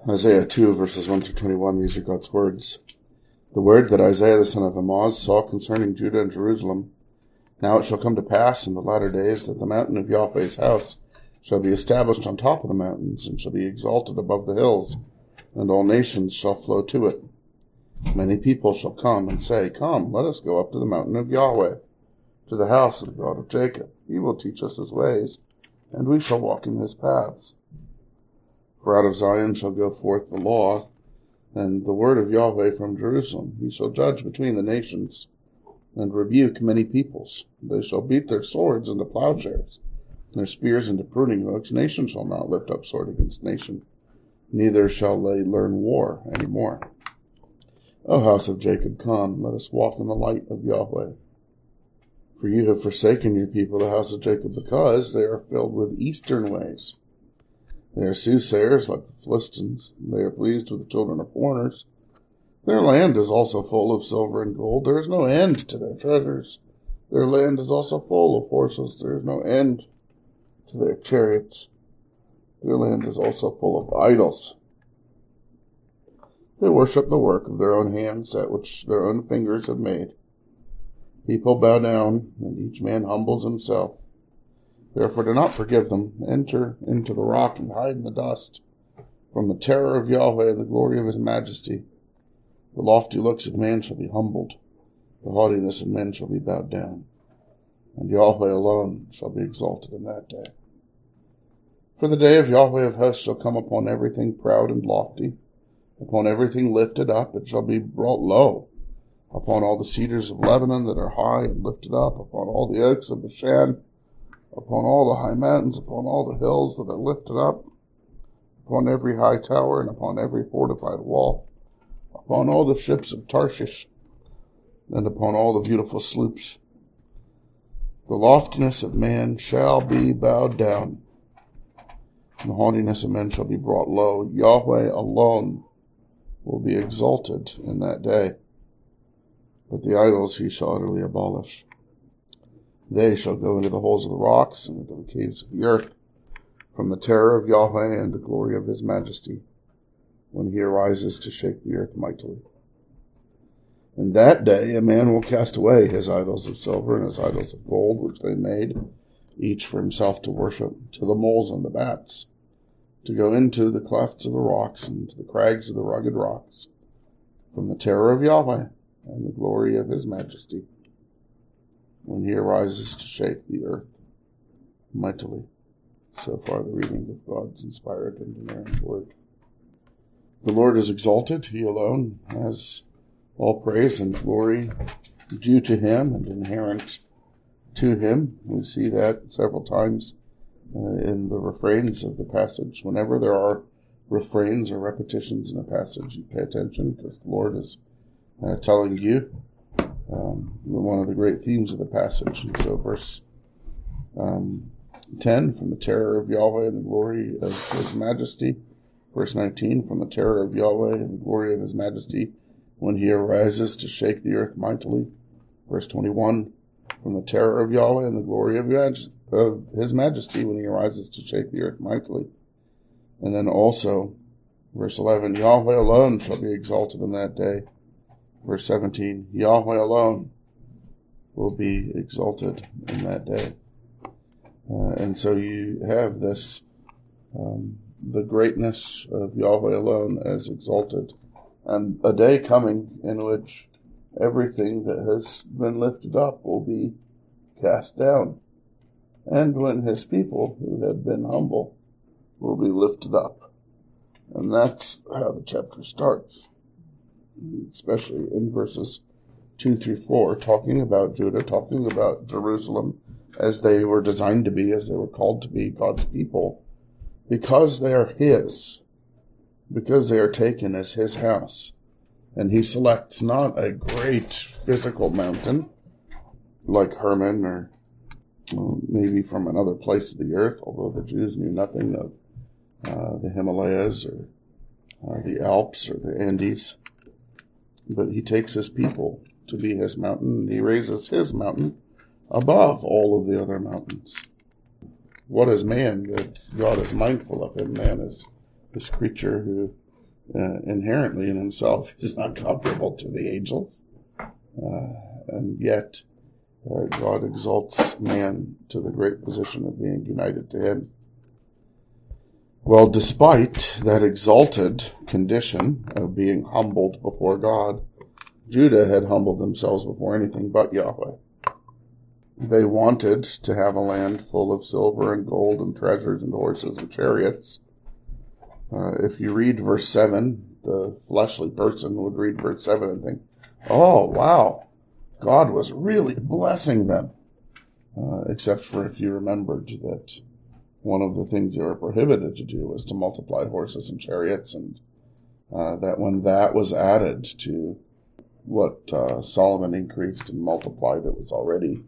Isaiah 2, verses 1 through 21, these are God's words. The word that Isaiah the son of Amoz saw concerning Judah and Jerusalem. Now it shall come to pass in the latter days that the mountain of Yahweh's house shall be established on top of the mountains, and shall be exalted above the hills, and all nations shall flow to it. Many people shall come and say, Come, let us go up to the mountain of Yahweh, to the house of the God of Jacob. He will teach us his ways, and we shall walk in his paths. For out of Zion shall go forth the law, and the word of Yahweh from Jerusalem. He shall judge between the nations, and rebuke many peoples. They shall beat their swords into plowshares, and their spears into pruning hooks. Nation shall not lift up sword against nation, neither shall they learn war any more. O house of Jacob, come, let us walk in the light of Yahweh. For you have forsaken your people, the house of Jacob, because they are filled with eastern ways. They are soothsayers like the Philistines. They are pleased with the children of foreigners. Their land is also full of silver and gold. There is no end to their treasures. Their land is also full of horses. There is no end to their chariots. Their land is also full of idols. They worship the work of their own hands, that which their own fingers have made. People bow down, and each man humbles himself. Therefore do not forgive them. Enter into the rock and hide in the dust. From the terror of Yahweh and the glory of his majesty, the lofty looks of man shall be humbled. The haughtiness of men shall be bowed down. And Yahweh alone shall be exalted in that day. For the day of Yahweh of hosts shall come upon everything proud and lofty. Upon everything lifted up it shall be brought low. Upon all the cedars of Lebanon that are high and lifted up, upon all the oaks of Bashan, upon all the high mountains, upon all the hills that are lifted up, upon every high tower and upon every fortified wall, upon all the ships of Tarshish, and upon all the beautiful sloops. The loftiness of man shall be bowed down, and the haughtiness of men shall be brought low. Yahweh alone will be exalted in that day, but the idols he shall utterly abolish. They shall go into the holes of the rocks and into the caves of the earth, from the terror of Yahweh and the glory of his majesty, when he arises to shake the earth mightily. In that day a man will cast away his idols of silver and his idols of gold, which they made, each for himself to worship, to the moles and the bats, to go into the clefts of the rocks and to the crags of the rugged rocks, from the terror of Yahweh and the glory of his majesty, when he arises to shake the earth mightily. So far the reading of God's inspired and inerrant word. The Lord is exalted. He alone has all praise and glory due to him and inherent to him. We see that several times in the refrains of the passage. Whenever there are refrains or repetitions in a passage, you pay attention, because the Lord is telling you one of the great themes of the passage. And so verse 10, from the terror of Yahweh and the glory of his majesty. Verse 19, from the terror of Yahweh and the glory of his majesty, when he arises to shake the earth mightily. Verse 21, from the terror of Yahweh and the glory of his majesty, when he arises to shake the earth mightily. And then also, verse 11, Yahweh alone shall be exalted in that day. Verse 17, Yahweh alone will be exalted in that day. And so you have this, the greatness of Yahweh alone as exalted, and a day coming in which everything that has been lifted up will be cast down, and when his people who have been humble will be lifted up. And that's how the chapter starts, especially in verses 2 through 4, talking about Judah, talking about Jerusalem as they were designed to be, as they were called to be, God's people, because they are his, because they are taken as his house. And he selects not a great physical mountain like Hermon or maybe from another place of the earth, although the Jews knew nothing of the Himalayas or the Alps or the Andes. But he takes his people to be his mountain, and he raises his mountain above all of the other mountains. What is man that God is mindful of him? Man is this creature who inherently in himself is not comparable to the angels. And yet, God exalts man to the great position of being united to him. Well, despite that exalted condition of being humbled before God, Judah had humbled themselves before anything but Yahweh. They wanted to have a land full of silver and gold and treasures and horses and chariots. If you read verse 7, the fleshly person would read verse 7 and think, oh, wow, God was really blessing them. Except for if you remembered that one of the things they were prohibited to do was to multiply horses and chariots, and that when that was added to what Solomon increased and multiplied, it was already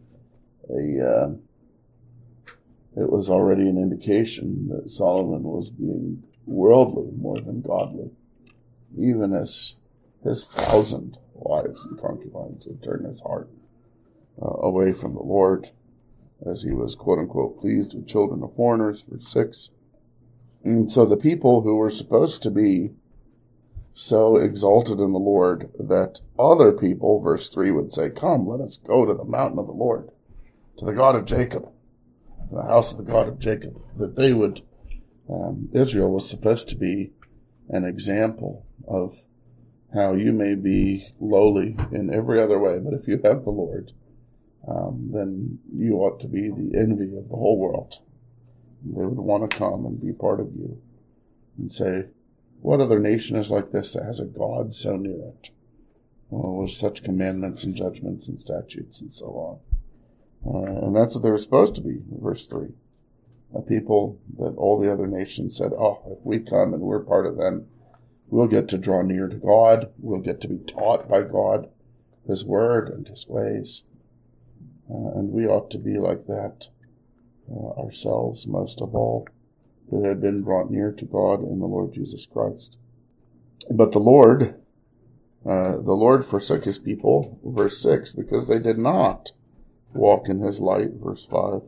an indication that Solomon was being worldly more than godly, even as his 1,000 wives and concubines had turned his heart away from the Lord, as he was, quote-unquote, pleased with children of foreigners, verse 6. And so the people who were supposed to be so exalted in the Lord that other people, verse 3, would say, come, let us go to the mountain of the Lord, to the God of Jacob, the house of the God of Jacob, that they would, Israel was supposed to be an example of how you may be lowly in every other way, but if you have the Lord, then you ought to be the envy of the whole world. They would want to come and be part of you and say, what other nation is like this that has a God so near it? With such commandments and judgments and statutes and so on. And that's what they were supposed to be, verse 3. A people that all the other nations said, oh, if we come and we're part of them, we'll get to draw near to God. We'll get to be taught by God, his word and his ways. And we ought to be like that ourselves, most of all, who had been brought near to God in the Lord Jesus Christ. But the Lord forsook his people, verse 6, because they did not walk in his light, verse 5.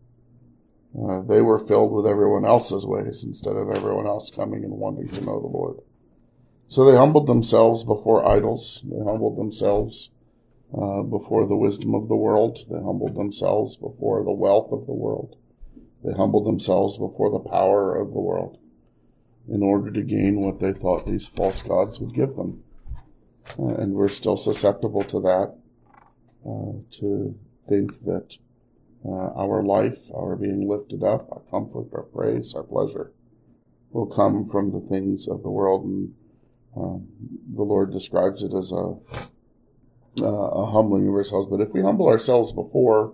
They were filled with everyone else's ways instead of everyone else coming and wanting to know the Lord. So they humbled themselves before idols. They humbled themselves before the wisdom of the world. They humbled themselves before the wealth of the world. They humbled themselves before the power of the world in order to gain what they thought these false gods would give them. And we're still susceptible to that, to think that our life, our being lifted up, our comfort, our praise, our pleasure will come from the things of the world. And the Lord describes it as a humbling of ourselves. But if we humble ourselves before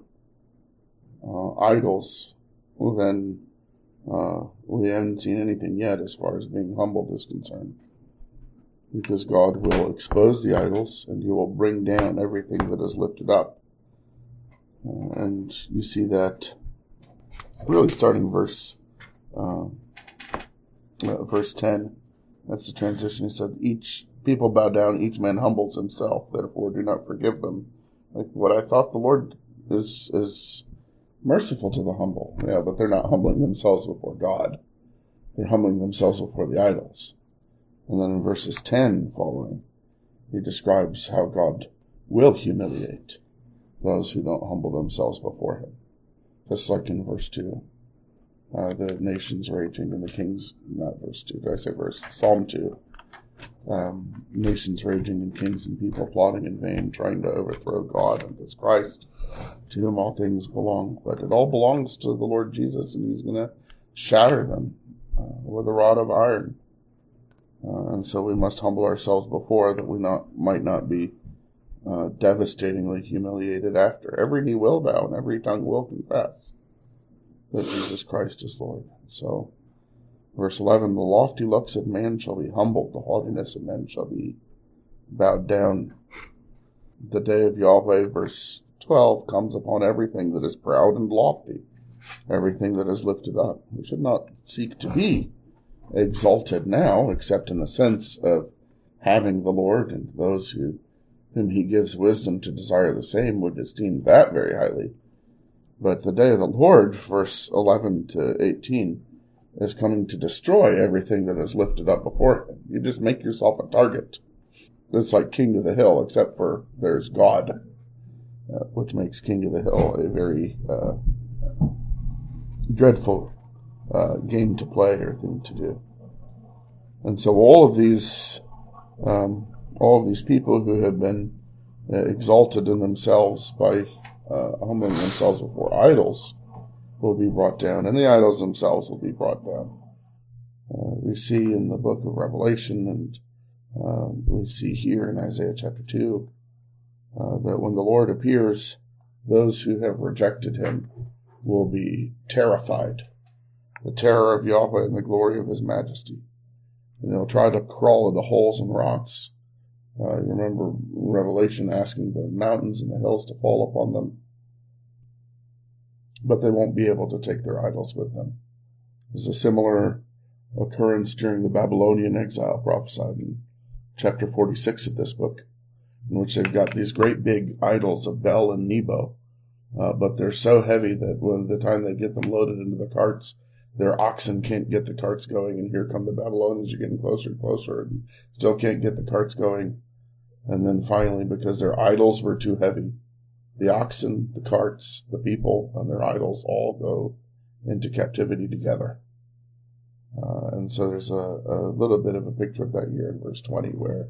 idols, well, then we haven't seen anything yet as far as being humbled is concerned. Because God will expose the idols and he will bring down everything that is lifted up. And you see that really starting verse 10. That's the transition. He said, each people bow down, each man humbles himself, therefore do not forgive them. Like what I thought the Lord is merciful to the humble. Yeah, but they're not humbling themselves before God. They're humbling themselves before the idols. And then in verses 10 following, he describes how God will humiliate those who don't humble themselves before him. Just like in verse 2. The nations raging and the kings, not verse 2, did I say verse? Psalm 2. Nations raging and kings and people plotting in vain, trying to overthrow God and his Christ, to whom all things belong. But it all belongs to the Lord Jesus, and he's going to shatter them with a rod of iron. And so we must humble ourselves before, that we might not be devastatingly humiliated after. Every knee will bow and every tongue will confess that Jesus Christ is Lord. So, verse 11, the lofty looks of man shall be humbled, the haughtiness of men shall be bowed down. The day of Yahweh, verse 12, comes upon everything that is proud and lofty, everything that is lifted up. We should not seek to be exalted now, except in the sense of having the Lord, and those whom he gives wisdom to desire the same would esteem that very highly. But the day of the Lord, verse 11 to 18, is coming to destroy everything that is lifted up before him. You just make yourself a target. It's like King of the Hill, except for there's God, which makes King of the Hill a very dreadful game to play or thing to do. And so all of these people who have been exalted in themselves by humbling themselves before idols will be brought down, and the idols themselves will be brought down. We see in the book of Revelation, and we see here in Isaiah chapter 2, that when the Lord appears, those who have rejected him will be terrified. The terror of Yahweh and the glory of his majesty. And they'll try to crawl into holes and rocks. You remember Revelation asking the mountains and the hills to fall upon them. But they won't be able to take their idols with them. There's a similar occurrence during the Babylonian exile prophesied in chapter 46 of this book, in which they've got these great big idols of Bel and Nebo. But they're so heavy that when the time they get them loaded into the carts, their oxen can't get the carts going, and here come the Babylonians. You're getting closer and closer, and still can't get the carts going. And then finally, because their idols were too heavy, the oxen, the carts, the people, and their idols all go into captivity together. And so there's a little bit of a picture of that here in verse 20, where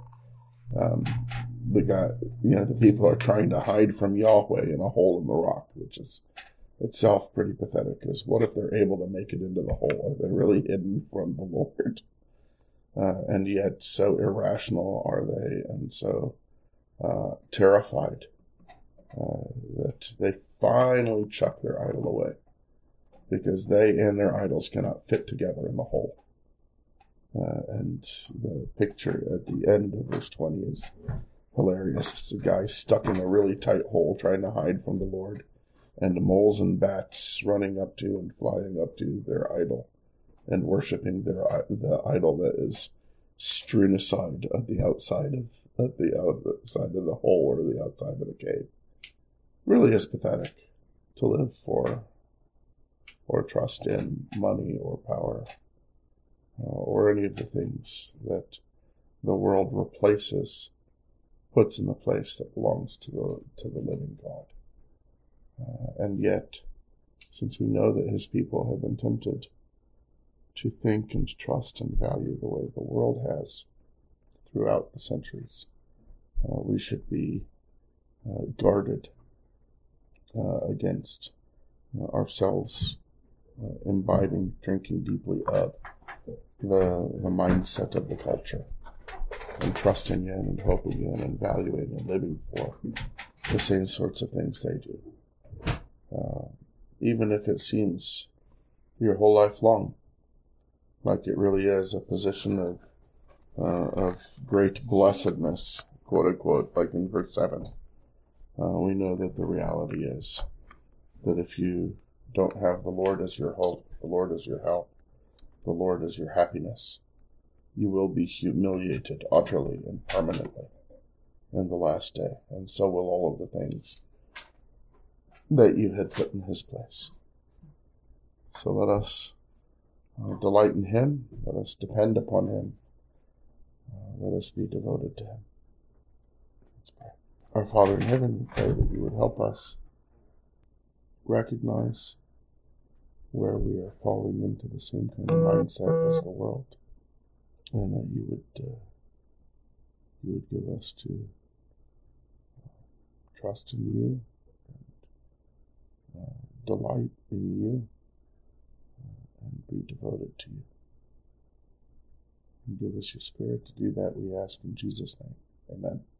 the people are trying to hide from Yahweh in a hole in the rock, which is itself pretty pathetic. Because what if they're able to make it into the hole? Are they really hidden from the Lord? And yet so irrational are they, and so terrified that they finally chuck their idol away, because they and their idols cannot fit together in the hole. And the picture at the end of verse 20 is hilarious. It's a guy stuck in a really tight hole trying to hide from the Lord, and moles and bats running up to and flying up to their idol and worshiping the idol that is strewn aside at the outside of the hole or the outside of the cave. Really is pathetic to live for or trust in money or power or any of the things that the world puts in the place that belongs to the living God. And yet, since we know that his people have been tempted to think and trust and value the way the world has throughout the centuries, we should be guarded against ourselves drinking deeply of the mindset of the culture, and trusting in and hoping in and valuing and living for the same sorts of things they do. Even if it seems your whole life long like it really is a position of great blessedness, quote unquote, like in verse 7. We know that the reality is that if you don't have the Lord as your hope, the Lord as your help, the Lord as your happiness, you will be humiliated utterly and permanently in the last day, and so will all of the things that you had put in his place. So let us delight in him, let us depend upon him, let us be devoted to him. Let's pray. Our Father in heaven, we pray that you would help us recognize where we are falling into the same kind of mindset as the world, and that you would give us to trust in you, and delight in you, and be devoted to you. And give us your Spirit to do that, we ask in Jesus' name. Amen.